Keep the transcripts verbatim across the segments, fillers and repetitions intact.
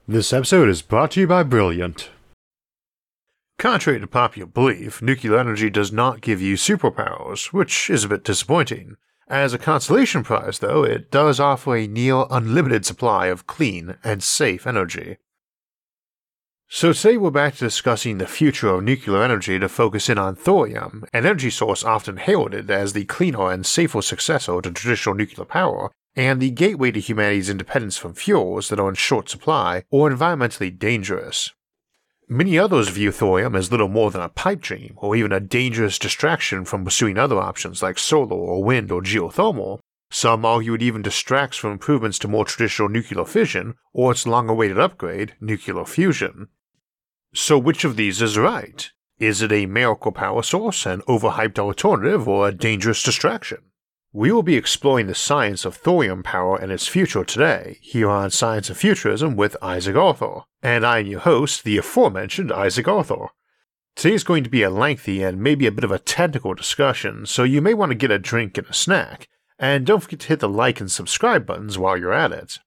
This episode is brought to you by Brilliant. Contrary to popular belief, nuclear energy does not give you superpowers, which is a bit disappointing. As a consolation prize, though, it does offer a near unlimited supply of clean and safe energy. So today we're back to discussing the future of nuclear energy to focus in on thorium, an energy source often heralded as the cleaner and safer successor to traditional nuclear power, and the gateway to humanity's independence from fuels that are in short supply or environmentally dangerous. Many others view thorium as little more than a pipe dream, or even a dangerous distraction from pursuing other options like solar or wind or geothermal. Some argue it even distracts from improvements to more traditional nuclear fission, or its long-awaited upgrade, nuclear fusion. So which of these is right? Is it a miracle power source, an overhyped alternative, or a dangerous distraction? We will be exploring the science of thorium power and its future today, here on Science of Futurism with Isaac Arthur, and I am your host, the aforementioned Isaac Arthur. Today is going to be a lengthy and maybe a bit of a technical discussion, so you may want to get a drink and a snack, and don't forget to hit the like and subscribe buttons while you're at it.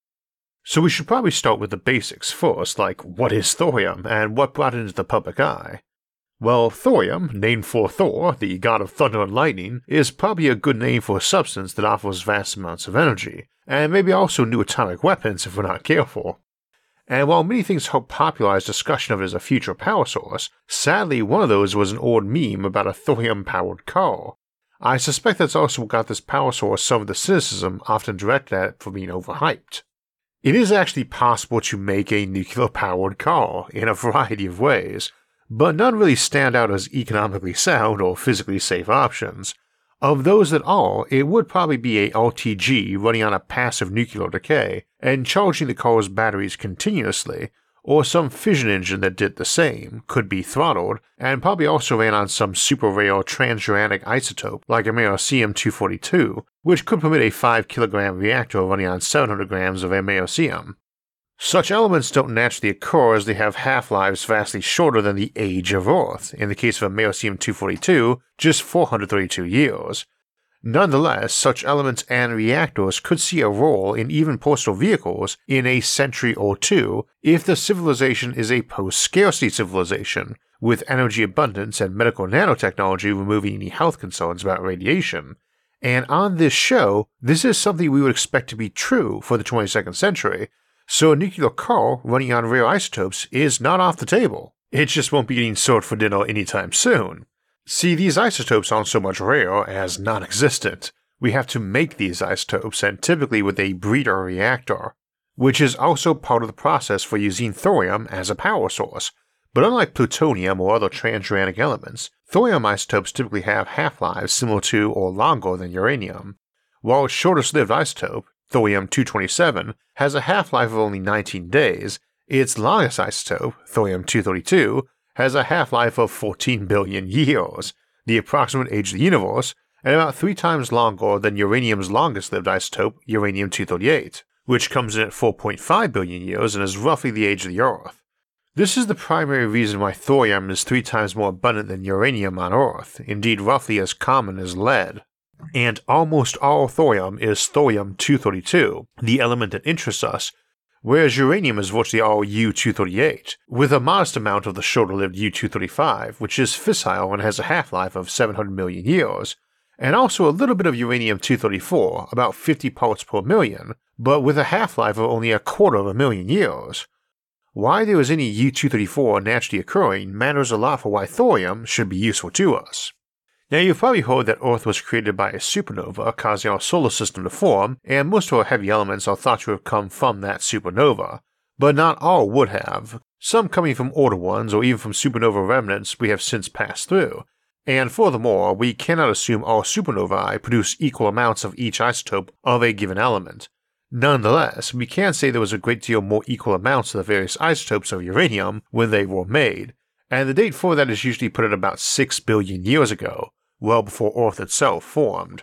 So we should probably start with the basics first, like what is thorium, and what brought it into the public eye. Well, thorium, named for Thor, the god of thunder and lightning, is probably a good name for a substance that offers vast amounts of energy, and maybe also new atomic weapons if we're not careful. And while many things help popularize discussion of it as a future power source, sadly one of those was an old meme about a thorium-powered car. I suspect that's also what got this power source some of the cynicism often directed at it for being overhyped. It is actually possible to make a nuclear-powered car in a variety of ways, but none really stand out as economically sound or physically safe options. Of those that are, it would probably be a R T G running on a passive nuclear decay and charging the car's batteries continuously, or some fission engine that did the same, could be throttled, and probably also ran on some super rare transuranic isotope like americium two forty-two, which could permit a five kilogram reactor running on seven hundred grams of americium. Such elements don't naturally occur as they have half-lives vastly shorter than the age of Earth, in the case of americium two forty-two, just four hundred thirty-two years. Nonetheless, such elements and reactors could see a role in even personal vehicles in a century or two if the civilization is a post-scarcity civilization, with energy abundance and medical nanotechnology removing any health concerns about radiation. And on this show, this is something we would expect to be true for the twenty-second century, so a nuclear car running on rare isotopes is not off the table. It just won't be getting served for dinner anytime soon. See, these isotopes aren't so much rare as non-existent. We have to make these isotopes, and typically with a breeder reactor, which is also part of the process for using thorium as a power source. But unlike plutonium or other transuranic elements, thorium isotopes typically have half-lives similar to or longer than uranium. While its shortest-lived isotope, thorium two twenty-seven, has a half-life of only nineteen days, its longest isotope, thorium two thirty-two, has a half-life of fourteen billion years, the approximate age of the universe, and about three times longer than uranium's longest-lived isotope, uranium two thirty-eight, which comes in at four point five billion years and is roughly the age of the Earth. This is the primary reason why thorium is three times more abundant than uranium on Earth, indeed roughly as common as lead. And almost all thorium is thorium two thirty-two, the element that interests us, whereas uranium is virtually all U two thirty-eight, with a modest amount of the shorter-lived U two thirty-five, which is fissile and has a half-life of seven hundred million years, and also a little bit of uranium two thirty-four, about fifty parts per million, but with a half-life of only a quarter of a million years. Why there is any U two thirty-four naturally occurring matters a lot for why thorium should be useful to us. Now, you've probably heard that Earth was created by a supernova causing our solar system to form, and most of our heavy elements are thought to have come from that supernova, but not all would have, some coming from older ones or even from supernova remnants we have since passed through, and furthermore, we cannot assume all supernovae produce equal amounts of each isotope of a given element. Nonetheless, we can say there was a great deal more equal amounts of the various isotopes of uranium when they were made, and the date for that is usually put at about six billion years ago, well before Earth itself formed.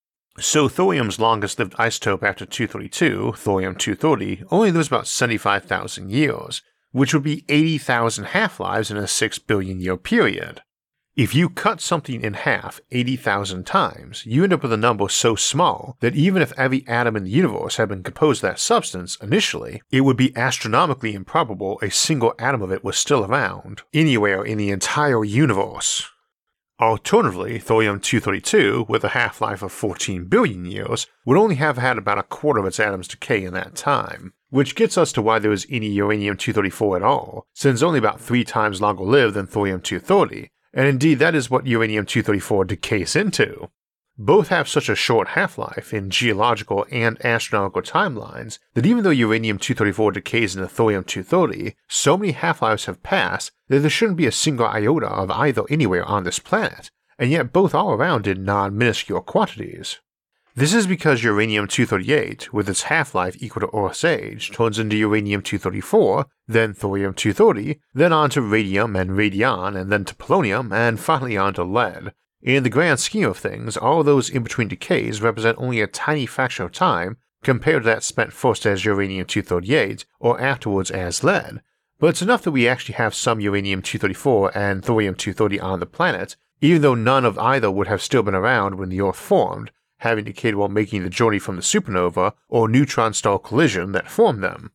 So thorium's longest-lived isotope after two thirty-two, thorium two thirty, only lives about seventy-five thousand years, which would be eighty thousand half-lives in a six billion year period. If you cut something in half eighty thousand times, you end up with a number so small that even if every atom in the universe had been composed of that substance initially, it would be astronomically improbable a single atom of it was still around, anywhere in the entire universe. Alternatively, thorium two thirty-two, with a half-life of fourteen billion years, would only have had about a quarter of its atoms decay in that time, which gets us to why there was any uranium two thirty-four at all, since only about three times longer lived than thorium two thirty, and indeed that is what uranium two thirty-four decays into. Both have such a short half-life in geological and astronomical timelines that even though uranium two thirty-four decays into thorium two thirty, so many half-lives have passed that there shouldn't be a single iota of either anywhere on this planet, and yet both are around in non-minuscule quantities. This is because uranium two thirty-eight, with its half-life equal to Earth's age, turns into uranium two thirty-four, then thorium two thirty, then on to radium and radion, and then to polonium, and finally on to lead. In the grand scheme of things, all those in-between decays represent only a tiny fraction of time compared to that spent first as uranium two thirty-eight or afterwards as lead, but it's enough that we actually have some uranium two thirty-four and thorium two thirty on the planet, even though none of either would have still been around when the Earth formed, having decayed while making the journey from the supernova or neutron star collision that formed them.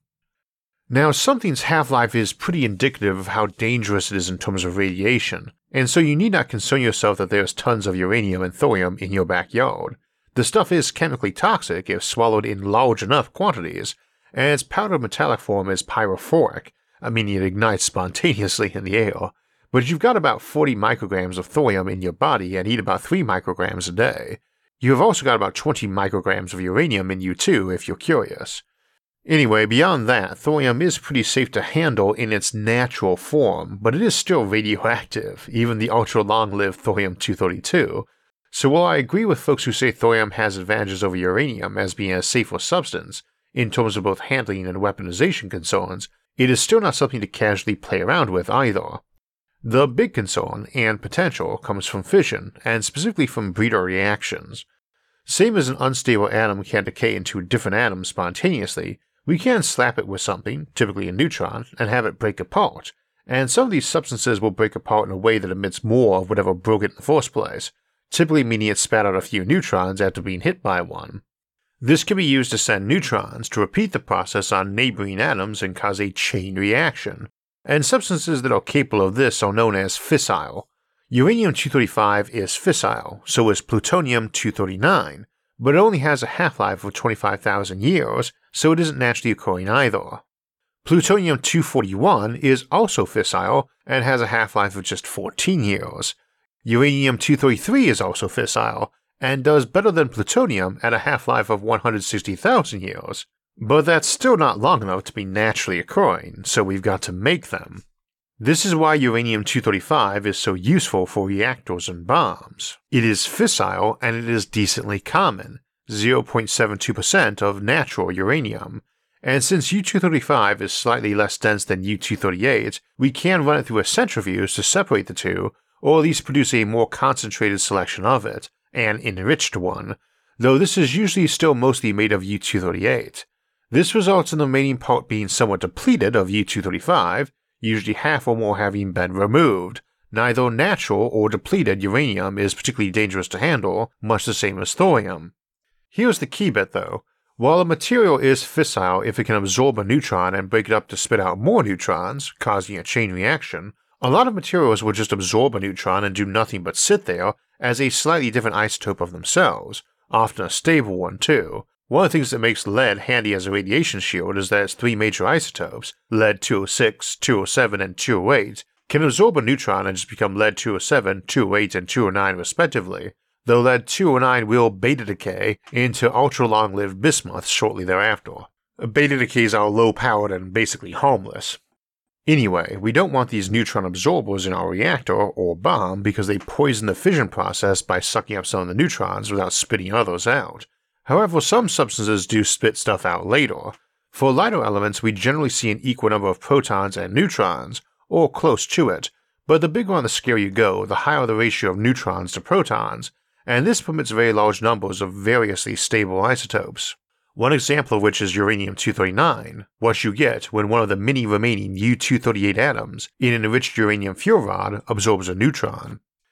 Now, something's half-life is pretty indicative of how dangerous it is in terms of radiation, and so you need not concern yourself that there's tons of uranium and thorium in your backyard. The stuff is chemically toxic if swallowed in large enough quantities, and its powdered metallic form is pyrophoric, meaning it ignites spontaneously in the air, but you've got about forty micrograms of thorium in your body and eat about three micrograms a day. You have also got about twenty micrograms of uranium in you too if you're curious. Anyway, beyond that, thorium is pretty safe to handle in its natural form, but it is still radioactive, even the ultra-long-lived thorium two thirty-two. So while I agree with folks who say thorium has advantages over uranium as being a safer substance, in terms of both handling and weaponization concerns, it is still not something to casually play around with either. The big concern and potential comes from fission, and specifically from breeder reactions. Same as an unstable atom can decay into different atoms spontaneously, we can slap it with something, typically a neutron, and have it break apart, and some of these substances will break apart in a way that emits more of whatever broke it in the first place, typically meaning it spat out a few neutrons after being hit by one. This can be used to send neutrons to repeat the process on neighboring atoms and cause a chain reaction, and substances that are capable of this are known as fissile. Uranium two thirty-five is fissile, so is plutonium two thirty-nine, but it only has a half-life of twenty-five thousand years, so it isn't naturally occurring either. Plutonium two forty-one is also fissile and has a half-life of just fourteen years. Uranium two thirty-three is also fissile and does better than plutonium at a half-life of one hundred sixty thousand years, but that's still not long enough to be naturally occurring, so we've got to make them. This is why uranium two thirty-five is so useful for reactors and bombs. It is fissile and it is decently common, zero point seven two percent of natural uranium, and since U two thirty-five is slightly less dense than U two thirty-eight, we can run it through a centrifuge to separate the two, or at least produce a more concentrated selection of it, an enriched one, though this is usually still mostly made of U two thirty-eight. This results in the remaining part being somewhat depleted of U two thirty-five, usually half or more having been removed. Neither natural or depleted uranium is particularly dangerous to handle, much the same as thorium. Here's the key bit though. While a material is fissile if it can absorb a neutron and break it up to spit out more neutrons, causing a chain reaction, a lot of materials will just absorb a neutron and do nothing but sit there as a slightly different isotope of themselves, often a stable one too. One of the things that makes lead handy as a radiation shield is that its three major isotopes, lead two oh six, two oh seven, and two oh eight, can absorb a neutron and just become lead two oh seven, two oh eight, and two oh nine respectively, though lead two oh nine will beta decay into ultra-long-lived bismuth shortly thereafter. Beta decays are low-powered and basically harmless. Anyway, we don't want these neutron absorbers in our reactor or bomb because they poison the fission process by sucking up some of the neutrons without spitting others out. However, some substances do spit stuff out later. For lighter elements, we generally see an equal number of protons and neutrons, or close to it, but the bigger on the scale you go, the higher the ratio of neutrons to protons, and this permits very large numbers of variously stable isotopes. One example of which is uranium two thirty-nine, what you get when one of the many remaining U two thirty-eight atoms in an enriched uranium fuel rod absorbs a neutron.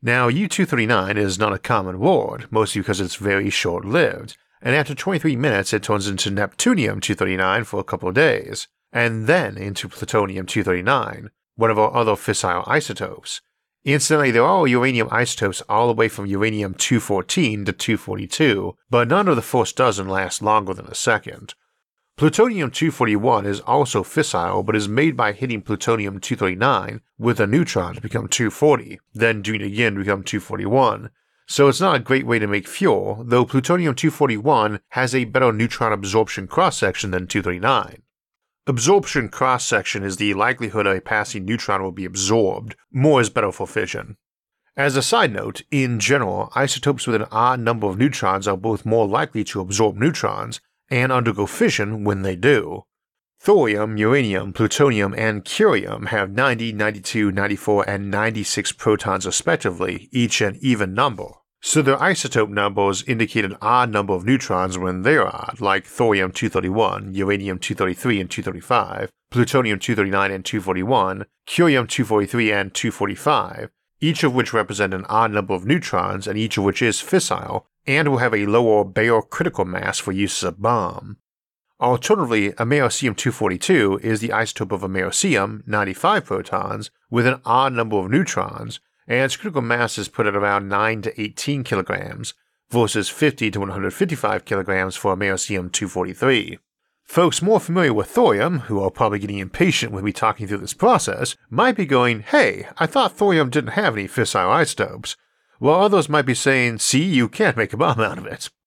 Now, U two thirty-nine is not a common word, mostly because it's very short-lived, and after twenty-three minutes it turns into Neptunium two thirty-nine for a couple of days, and then into Plutonium two thirty-nine, one of our other fissile isotopes. Incidentally, there are uranium isotopes all the way from uranium two fourteen to two forty-two, but none of the first dozen last longer than a second. Plutonium two forty-one is also fissile, but is made by hitting plutonium two thirty-nine with a neutron to become two forty, then doing it again to become two forty-one, so it's not a great way to make fuel, though plutonium two forty-one has a better neutron absorption cross-section than two thirty-nine. Absorption cross-section is the likelihood a passing neutron will be absorbed, more is better for fission. As a side note, in general, isotopes with an odd number of neutrons are both more likely to absorb neutrons and undergo fission when they do. Thorium, uranium, plutonium, and curium have ninety, ninety-two, ninety-four, and ninety-six protons respectively, each an even number. So their isotope numbers indicate an odd number of neutrons when they're odd, like thorium two thirty-one, uranium two thirty-three and two thirty-five, plutonium two thirty-nine and two forty-one, curium two forty-three and two forty-five, each of which represent an odd number of neutrons and each of which is fissile, and will have a lower Bayer critical mass for use as a bomb. Alternatively, americium two forty-two is the isotope of americium, ninety-five protons, with an odd number of neutrons, and its critical mass is put at around nine to eighteen kilograms, versus fifty to one hundred fifty-five kilograms for americium two forty-three. Folks more familiar with thorium, who are probably getting impatient with me talking through this process, might be going, hey, I thought thorium didn't have any fissile isotopes, while others might be saying, see, you can't make a bomb out of it.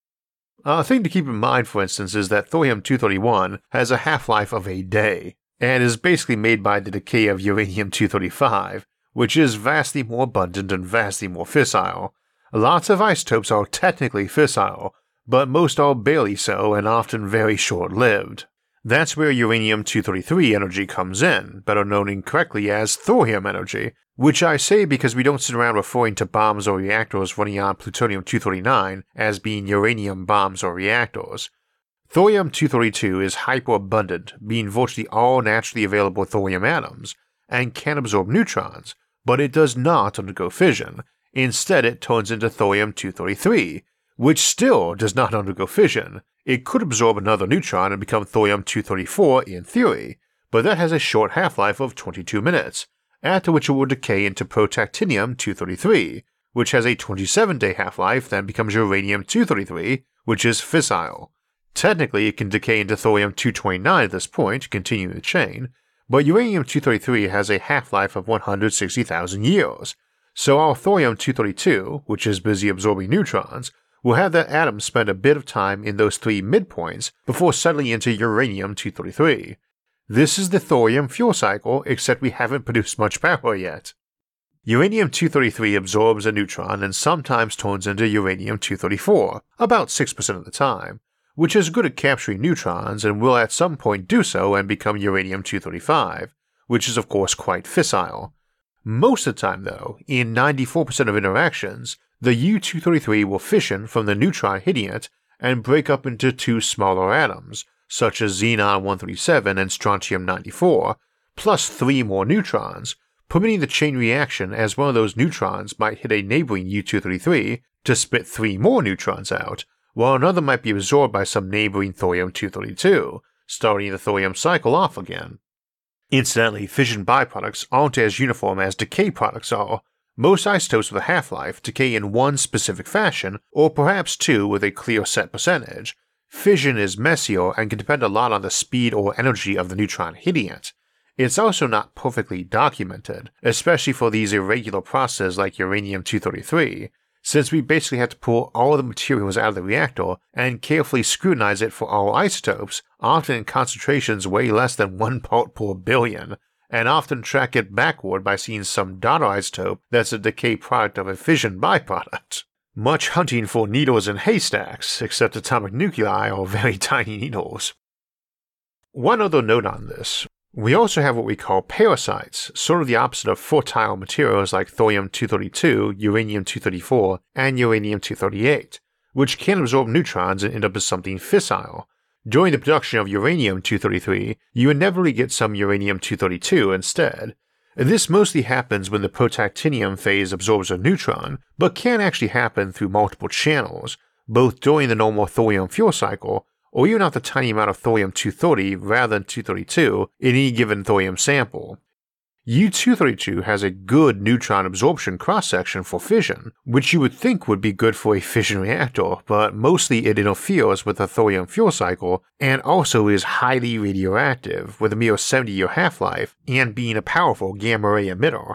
A thing to keep in mind, for instance, is that thorium two thirty-one has a half-life of a day, and is basically made by the decay of uranium two thirty-five, which is vastly more abundant and vastly more fissile. Lots of isotopes are technically fissile, but most are barely so and often very short-lived. That's where uranium two thirty-three energy comes in, better known incorrectly as thorium energy, which I say because we don't sit around referring to bombs or reactors running on plutonium two thirty-nine as being uranium bombs or reactors. Thorium two thirty-two is hyperabundant, being virtually all naturally available thorium atoms, and can absorb neutrons, but it does not undergo fission. Instead, it turns into thorium two thirty-three, which still does not undergo fission. It could absorb another neutron and become thorium two thirty-four in theory, but that has a short half-life of twenty-two minutes, after which it will decay into protactinium two thirty-three, which has a twenty-seven day half-life, then becomes uranium two thirty-three, which is fissile. Technically, it can decay into thorium two twenty-nine at this point, continuing the chain, but uranium two thirty-three has a half-life of one hundred sixty thousand years, so our thorium two thirty-two, which is busy absorbing neutrons, will have that atom spend a bit of time in those three midpoints before settling into uranium two thirty-three. This is the thorium fuel cycle, except we haven't produced much power yet. Uranium two thirty-three absorbs a neutron and sometimes turns into uranium two thirty-four, about six percent of the time, which is good at capturing neutrons and will at some point do so and become uranium two thirty-five, which is of course quite fissile. Most of the time though, in ninety-four percent of interactions, the U two thirty-three will fission from the neutron hitting it and break up into two smaller atoms, such as xenon one thirty-seven and strontium ninety-four, plus three more neutrons, permitting the chain reaction as one of those neutrons might hit a neighboring U two thirty-three to spit three more neutrons out, while another might be absorbed by some neighboring thorium two thirty-two, starting the thorium cycle off again. Incidentally, fission byproducts aren't as uniform as decay products are. Most isotopes with a half-life decay in one specific fashion, or perhaps two with a clear set percentage. Fission is messier and can depend a lot on the speed or energy of the neutron hitting it. It's also not perfectly documented, especially for these irregular processes like uranium two thirty-three, since we basically have to pull all the materials out of the reactor and carefully scrutinize it for all isotopes, often in concentrations way less than one part per billion, and often track it backward by seeing some daughter isotope that's a decay product of a fission byproduct. Much hunting for needles in haystacks, except atomic nuclei are very tiny needles. One other note on this. We also have what we call parasites, sort of the opposite of fertile materials like thorium two thirty-two, uranium two thirty-four, and uranium two thirty-eight, which can absorb neutrons and end up as something fissile. During the production of uranium two thirty-three, you inevitably get some uranium two thirty-two instead. This mostly happens when the protactinium phase absorbs a neutron, but can actually happen through multiple channels, both during the normal thorium fuel cycle, or even at the tiny amount of thorium two thirty rather than two thirty-two in any given thorium sample. U two thirty-two has a good neutron absorption cross-section for fission, which you would think would be good for a fission reactor, but mostly it interferes with the thorium fuel cycle and also is highly radioactive with a mere seventy year half-life and being a powerful gamma ray emitter.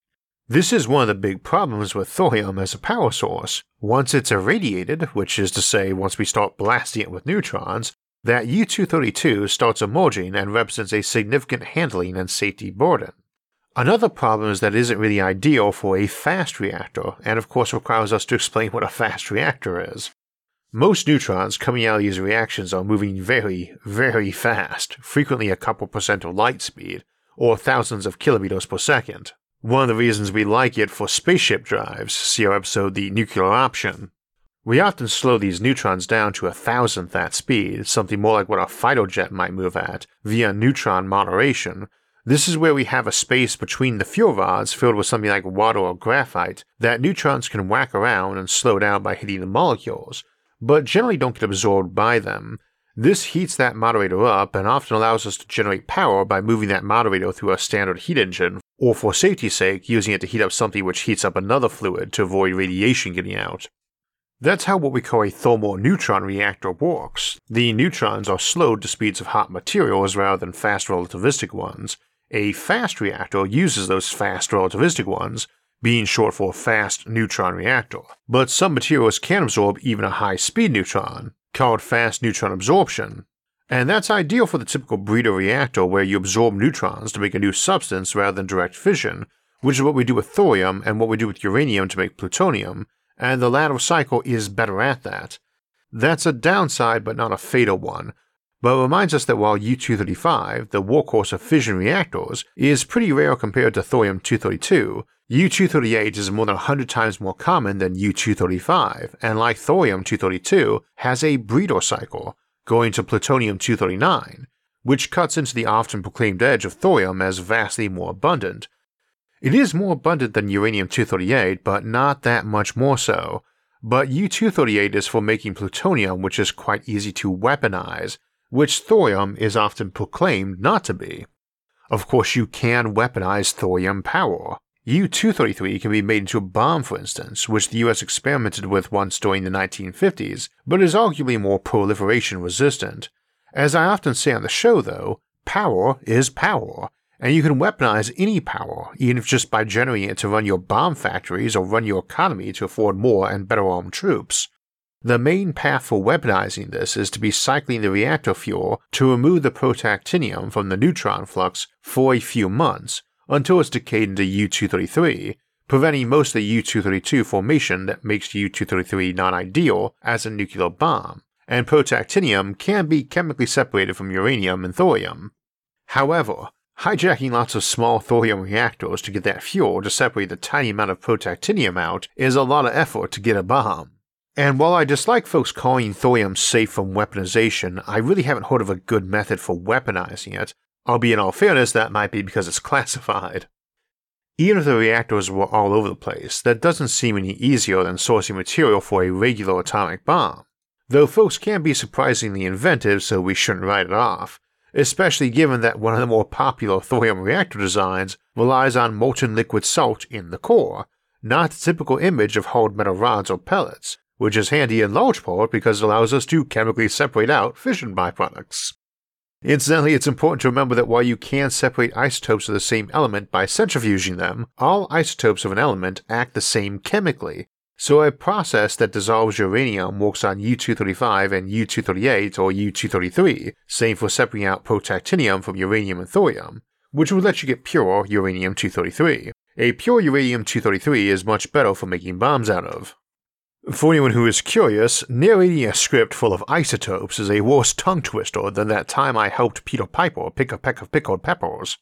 This is one of the big problems with thorium as a power source. Once it's irradiated, which is to say once we start blasting it with neutrons, that U two thirty-two starts emerging and represents a significant handling and safety burden. Another problem is that it isn't really ideal for a fast reactor, and of course requires us to explain what a fast reactor is. Most neutrons coming out of these reactions are moving very, very fast, frequently a couple percent of light speed, or thousands of kilometers per second. One of the reasons we like it for spaceship drives, see our episode The Nuclear Option. We often slow these neutrons down to a thousandth that speed, something more like what a fighter jet might move at, via neutron moderation. This is where we have a space between the fuel rods filled with something like water or graphite that neutrons can whack around and slow down by hitting the molecules, but generally don't get absorbed by them. This heats that moderator up and often allows us to generate power by moving that moderator through a standard heat engine, or for safety's sake using it to heat up something which heats up another fluid to avoid radiation getting out. That's how what we call a thermal neutron reactor works. The neutrons are slowed to speeds of hot materials rather than fast relativistic ones. A fast reactor uses those fast relativistic ones, being short for fast neutron reactor, but some materials can absorb even a high-speed neutron, called fast neutron absorption, and that's ideal for the typical breeder reactor where you absorb neutrons to make a new substance rather than direct fission, which is what we do with thorium and what we do with uranium to make plutonium, and the latter cycle is better at that. That's a downside but not a fatal one, but it reminds us that while U two thirty-five, the workhorse of fission reactors, is pretty rare compared to thorium two thirty-two, U two thirty-eight is more than one hundred times more common than U two thirty-five, and like thorium two thirty-two, has a breeder cycle, going to plutonium two thirty-nine, which cuts into the often proclaimed edge of thorium as vastly more abundant. It is more abundant than uranium two thirty-eight, but not that much more so. But U two thirty-eight is for making plutonium, which is quite easy to weaponize, which thorium is often proclaimed not to be. Of course, you can weaponize thorium power. U two thirty-three can be made into a bomb, for instance, which the U S experimented with once during the nineteen fifties, but is arguably more proliferation resistant. As I often say on the show though, power is power, and you can weaponize any power, even if just by generating it to run your bomb factories or run your economy to afford more and better armed troops. The main path for weaponizing this is to be cycling the reactor fuel to remove the protactinium from the neutron flux for a few months, until it's decayed into U two thirty-three, preventing most of the U two thirty-two formation that makes U two thirty-three non-ideal as a nuclear bomb, and protactinium can be chemically separated from uranium and thorium. However, hijacking lots of small thorium reactors to get that fuel to separate the tiny amount of protactinium out is a lot of effort to get a bomb. And while I dislike folks calling thorium safe from weaponization, I really haven't heard of a good method for weaponizing it, albeit in all fairness that might be because it's classified. Even if the reactors were all over the place, that doesn't seem any easier than sourcing material for a regular atomic bomb, though folks can be surprisingly inventive so we shouldn't write it off, especially given that one of the more popular thorium reactor designs relies on molten liquid salt in the core, not the typical image of hard metal rods or pellets, which is handy in large part because it allows us to chemically separate out fission byproducts. Incidentally, it's important to remember that while you can separate isotopes of the same element by centrifuging them, all isotopes of an element act the same chemically, so a process that dissolves uranium works on U two thirty-five and U two thirty-eight or U two thirty-three, same for separating out protactinium from uranium and thorium, which would let you get pure uranium two thirty-three. A pure uranium two thirty-three is much better for making bombs out of. For anyone who is curious, narrating a script full of isotopes is a worse tongue twister than that time I helped Peter Piper pick a peck of pickled peppers.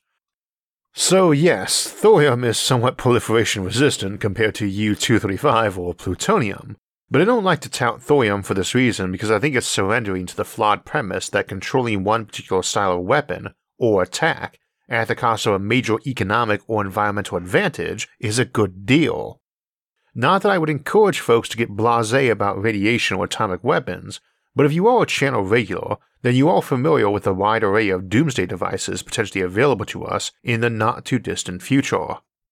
So yes, thorium is somewhat proliferation resistant compared to U two thirty-five or plutonium, but I don't like to tout thorium for this reason because I think it's surrendering to the flawed premise that controlling one particular style of weapon, or attack, at the cost of a major economic or environmental advantage is a good deal. Not that I would encourage folks to get blasé about radiation or atomic weapons, but if you are a channel regular, then you are familiar with the wide array of doomsday devices potentially available to us in the not-too-distant future.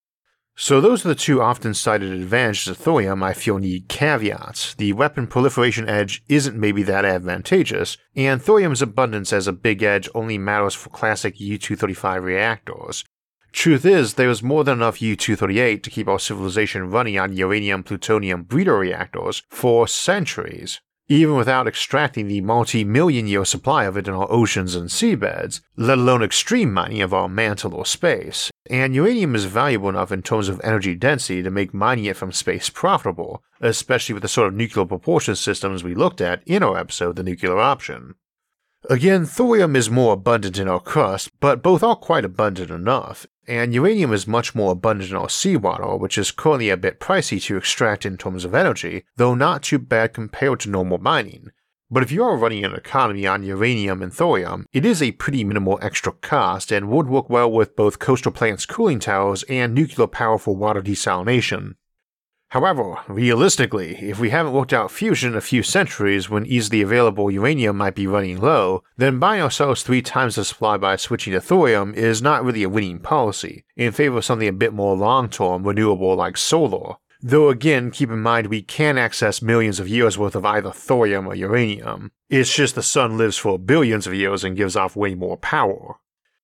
So those are the two often cited advantages of thorium I feel need caveats. The weapon proliferation edge isn't maybe that advantageous, and thorium's abundance as a big edge only matters for classic U two thirty-five reactors. Truth is, there is more than enough U two thirty-eight to keep our civilization running on uranium-plutonium breeder reactors for centuries, even without extracting the multi-million year supply of it in our oceans and seabeds, let alone extreme mining of our mantle or space. And uranium is valuable enough in terms of energy density to make mining it from space profitable, especially with the sort of nuclear propulsion systems we looked at in our episode The Nuclear Option. Again, thorium is more abundant in our crust, but both are quite abundant enough, and uranium is much more abundant in our seawater, which is currently a bit pricey to extract in terms of energy, though not too bad compared to normal mining. But if you are running an economy on uranium and thorium, it is a pretty minimal extra cost and would work well with both coastal plants' cooling towers and nuclear power for water desalination. However, realistically, if we haven't worked out fusion in a few centuries when easily available uranium might be running low, then buying ourselves three times the supply by switching to thorium is not really a winning policy, in favor of something a bit more long-term renewable like solar. Though again, keep in mind we can access millions of years worth of either thorium or uranium. It's just the sun lives for billions of years and gives off way more power.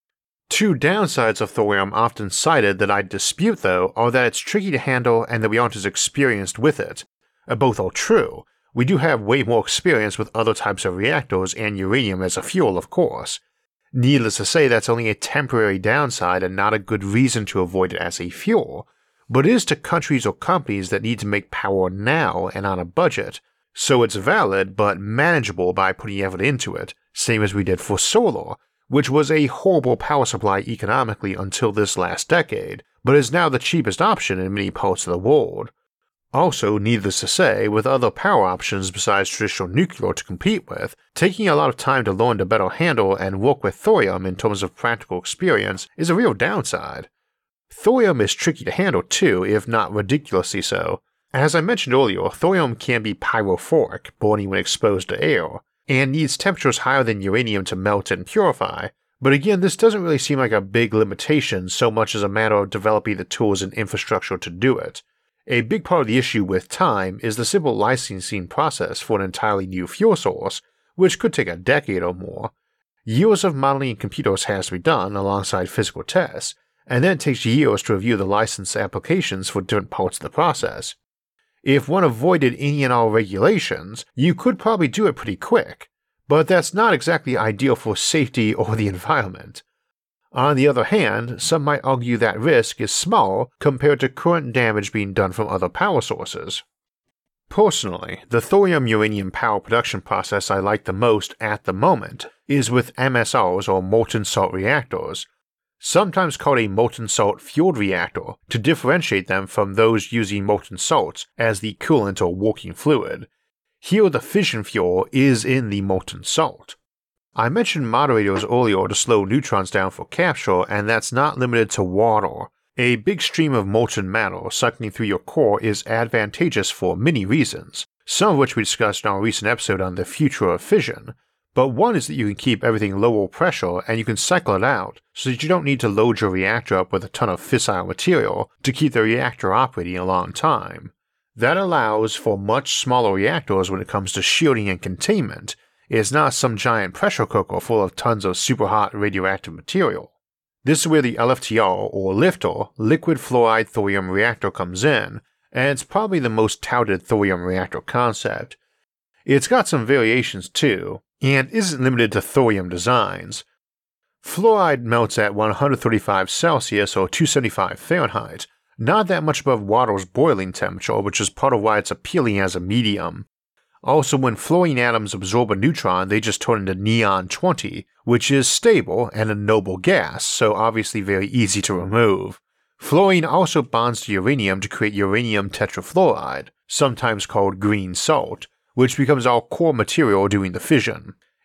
Two downsides of thorium often cited that I dispute though are that it's tricky to handle and that we aren't as experienced with it. Both are true. We do have way more experience with other types of reactors and uranium as a fuel, of course. Needless to say, that's only a temporary downside and not a good reason to avoid it as a fuel, but it is to countries or companies that need to make power now and on a budget, so it's valid but manageable by putting effort into it, same as we did for solar, which was a horrible power supply economically until this last decade, but is now the cheapest option in many parts of the world. Also, needless to say, with other power options besides traditional nuclear to compete with, taking a lot of time to learn to better handle and work with thorium in terms of practical experience is a real downside. Thorium is tricky to handle too, if not ridiculously so. As I mentioned earlier, thorium can be pyrophoric, burning when exposed to air, and needs temperatures higher than uranium to melt and purify, but again this doesn't really seem like a big limitation so much as a matter of developing the tools and infrastructure to do it. A big part of the issue with time is the simple licensing process for an entirely new fuel source, which could take a decade or more. Years of modeling in computers has to be done alongside physical tests, and then it takes years to review the license applications for different parts of the process. If one avoided any and all regulations, you could probably do it pretty quick, but that's not exactly ideal for safety or the environment. On the other hand, some might argue that risk is small compared to current damage being done from other power sources. Personally, the thorium-uranium power production process I like the most at the moment is with M S Rs or molten salt reactors, sometimes called a molten salt fueled reactor to differentiate them from those using molten salts as the coolant or working fluid. Here the fission fuel is in the molten salt. I mentioned moderators earlier to slow neutrons down for capture, and that's not limited to water. A big stream of molten matter sucking through your core is advantageous for many reasons, some of which we discussed in our recent episode on the future of fission. But one is that you can keep everything lower pressure and you can cycle it out so that you don't need to load your reactor up with a ton of fissile material to keep the reactor operating a long time. That allows for much smaller reactors when it comes to shielding and containment. It's not some giant pressure cooker full of tons of super hot radioactive material. This is where the L F T R or LIFTR, liquid fluoride thorium reactor, comes in, and it's probably the most touted thorium reactor concept. It's got some variations too, and isn't limited to thorium designs. Fluoride melts at one hundred thirty-five Celsius or two hundred seventy-five Fahrenheit, not that much above water's boiling temperature, which is part of why it's appealing as a medium. Also, when fluorine atoms absorb a neutron, they just turn into neon twenty, which is stable and a noble gas, so obviously very easy to remove. Fluorine also bonds to uranium to create uranium tetrafluoride, sometimes called green salt, which becomes our core material during the fission.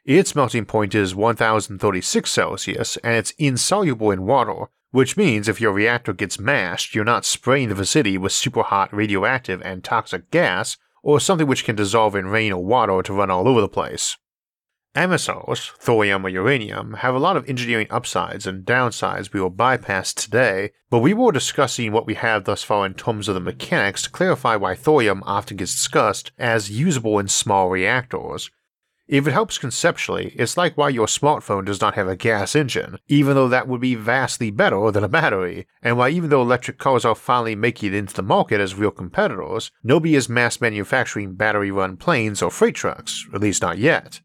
Its melting point is one thousand thirty-six Celsius and it's insoluble in water, which means if your reactor gets mashed, you're not spraying the vicinity with super hot radioactive and toxic gas or something which can dissolve in rain or water to run all over the place. M S Rs, thorium or uranium, have a lot of engineering upsides and downsides we will bypass today, but we will be discussing what we have thus far in terms of the mechanics to clarify why thorium often gets discussed as usable in small reactors. If it helps conceptually, it's like why your smartphone does not have a gas engine, even though that would be vastly better than a battery, and why even though electric cars are finally making it into the market as real competitors, nobody is mass manufacturing battery-run planes or freight trucks, at least not yet.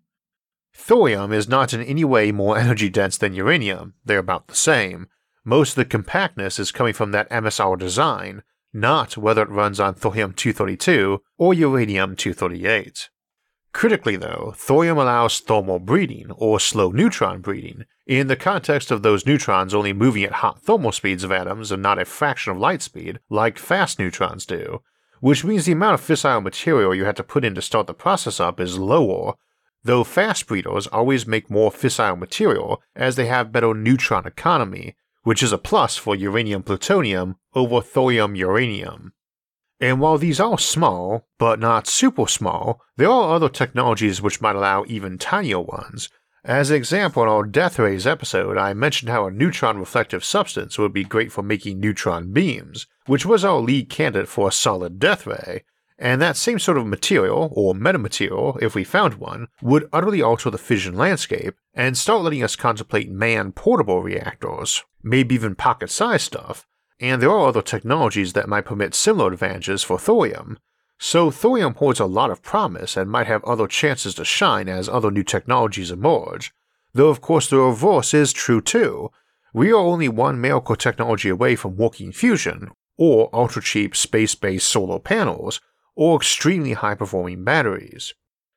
Thorium is not in any way more energy dense than uranium, they're about the same. Most of the compactness is coming from that M S R design, not whether it runs on thorium two thirty-two or uranium two thirty-eight. Critically though, thorium allows thermal breeding, or slow neutron breeding, in the context of those neutrons only moving at hot thermal speeds of atoms and not a fraction of light speed, like fast neutrons do, which means the amount of fissile material you have to put in to start the process up is lower, though fast breeders always make more fissile material as they have better neutron economy, which is a plus for uranium-plutonium over thorium-uranium. And while these are small, but not super small, there are other technologies which might allow even tinier ones. As an example, in our Death Rays episode, I mentioned how a neutron-reflective substance would be great for making neutron beams, which was our lead candidate for a solid death ray, and that same sort of material, or metamaterial if we found one, would utterly alter the fission landscape and start letting us contemplate man-portable reactors, maybe even pocket-sized stuff. And there are other technologies that might permit similar advantages for thorium, so thorium holds a lot of promise and might have other chances to shine as other new technologies emerge, though of course the reverse is true too. We are only one miracle technology away from working fusion, or ultra-cheap space-based solar panels, or extremely high-performing batteries.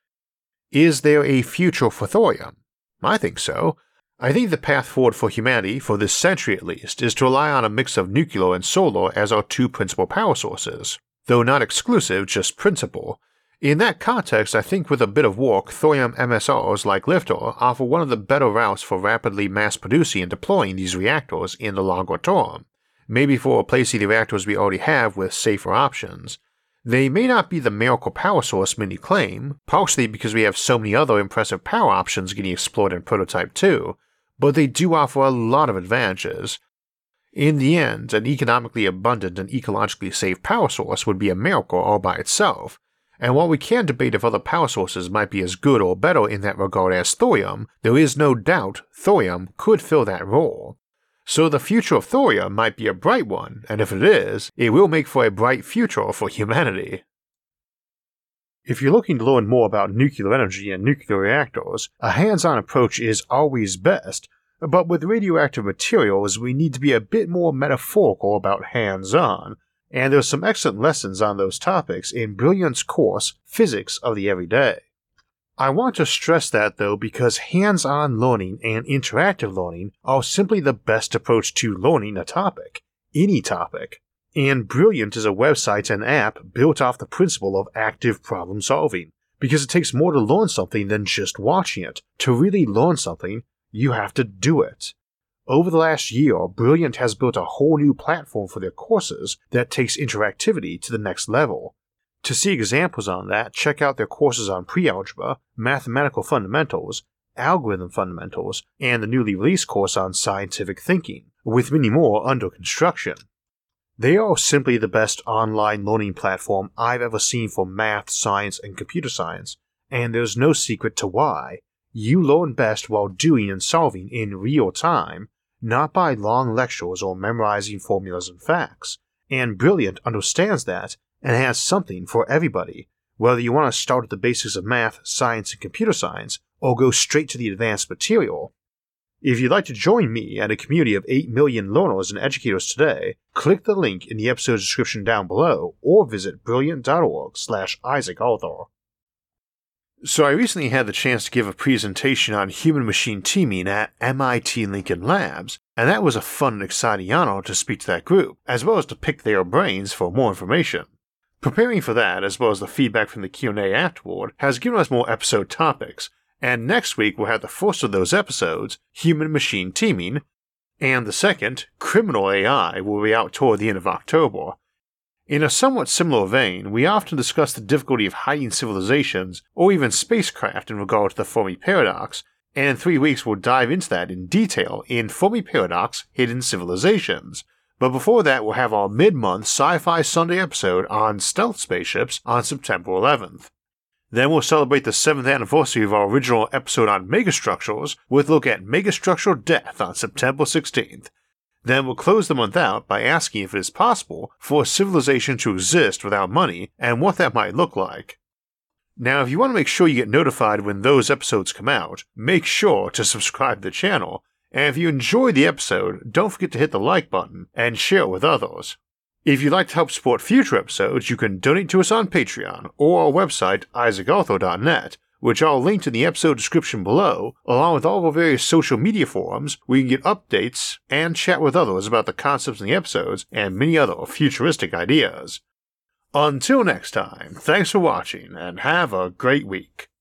Is there a future for thorium? I think so. I think the path forward for humanity, for this century at least, is to rely on a mix of nuclear and solar as our two principal power sources, though not exclusive, just principal. In that context, I think with a bit of work, thorium M S Rs like LIFTR offer one of the better routes for rapidly mass-producing and deploying these reactors in the longer term, maybe for replacing the reactors we already have with safer options. They may not be the miracle power source many claim, partially because we have so many other impressive power options getting explored in Prototype two, but they do offer a lot of advantages. In the end, an economically abundant and ecologically safe power source would be a miracle all by itself, and while we can debate if other power sources might be as good or better in that regard as thorium, there is no doubt thorium could fill that role. So the future of thorium might be a bright one, and if it is, it will make for a bright future for humanity. If you're looking to learn more about nuclear energy and nuclear reactors, a hands-on approach is always best, but with radioactive materials we need to be a bit more metaphorical about hands-on, and there's some excellent lessons on those topics in Brilliant's course, Physics of the Everyday. I want to stress that though because hands-on learning and interactive learning are simply the best approach to learning a topic, any topic. And Brilliant is a website and app built off the principle of active problem solving, because it takes more to learn something than just watching it. To really learn something, you have to do it. Over the last year, Brilliant has built a whole new platform for their courses that takes interactivity to the next level. To see examples on that, check out their courses on pre-algebra, mathematical fundamentals, algorithm fundamentals, and the newly released course on scientific thinking, with many more under construction. They are simply the best online learning platform I've ever seen for math, science, and computer science, and there's no secret to why. You learn best while doing and solving in real time, not by long lectures or memorizing formulas and facts, and Brilliant understands that and has something for everybody, whether you want to start at the basics of math, science, and computer science, or go straight to the advanced material. If you'd like to join me and a community of eight million learners and educators today, click the link in the episode description down below or visit brilliant.org slash Isaac Arthur. So I recently had the chance to give a presentation on human-machine teaming at M I T Lincoln Labs, and that was a fun and exciting honor to speak to that group, as well as to pick their brains for more information. Preparing for that, as well as the feedback from the Q and A afterward, has given us more episode topics, and next week we'll have the first of those episodes, Human-Machine Teaming, and the second, Criminal A I, will be out toward the end of October. In a somewhat similar vein, we often discuss the difficulty of hiding civilizations or even spacecraft in regard to the Fermi Paradox, and in three weeks we'll dive into that in detail in Fermi Paradox Hidden Civilizations. But before that, we'll have our mid-month Sci-Fi Sunday episode on stealth spaceships on September eleventh. Then we'll celebrate the seventh anniversary of our original episode on megastructures with a look at megastructural death on September sixteenth. Then we'll close the month out by asking if it is possible for a civilization to exist without money and what that might look like. Now, if you want to make sure you get notified when those episodes come out, make sure to subscribe to the channel, and if you enjoyed the episode, don't forget to hit the like button and share it with others. If you'd like to help support future episodes, you can donate to us on Patreon or our website isaac arthur dot net, which I'll link in the episode description below, along with all of our various social media forums where you can get updates and chat with others about the concepts in the episodes and many other futuristic ideas. Until next time, thanks for watching and have a great week.